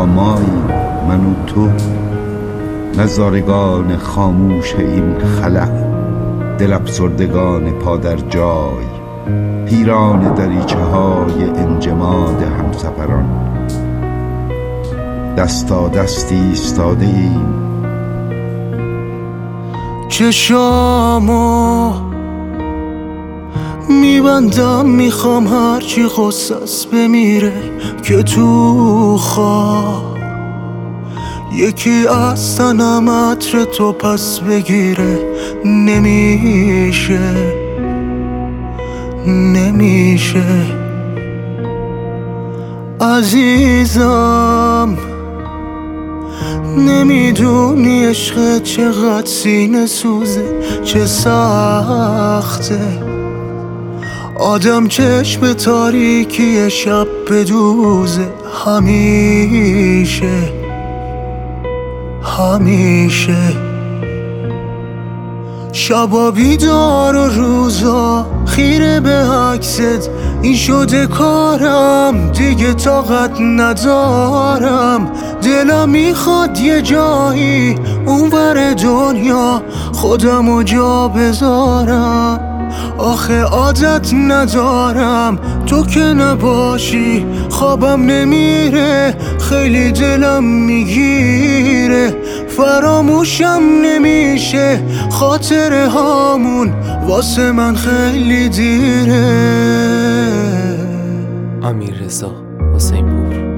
تنها مایی من و تو، نظارگان خاموش این خلأ، دل افسردگان پا در جای، پیران دریچه های انجماد همسفران. دستا دستی ایستاده ایم، چشامو میبندم، میخوام هرچی غصص بمیره که تو خواب یکی از تنم عطر تو پس بگیره. نمیشه عزیزم، نمیدونی عشق چقدر سینه سوزه، چه سخته آدم چشم تاریکی شب بدوزه. همیشه شبا بیدار و روزا خیره به عکست، این شده کارم دیگه طاقت ندارم. دلم میخواد یه جایی اونور دنیا خودمو جا بذارم، آخه عادت ندارم تو که نباشی خوابم نمیره، خیلی دلم میگیره، فراموشم نمیشه خاطره هامون، واسه من خیلی دیره. امیررضا حسین پور.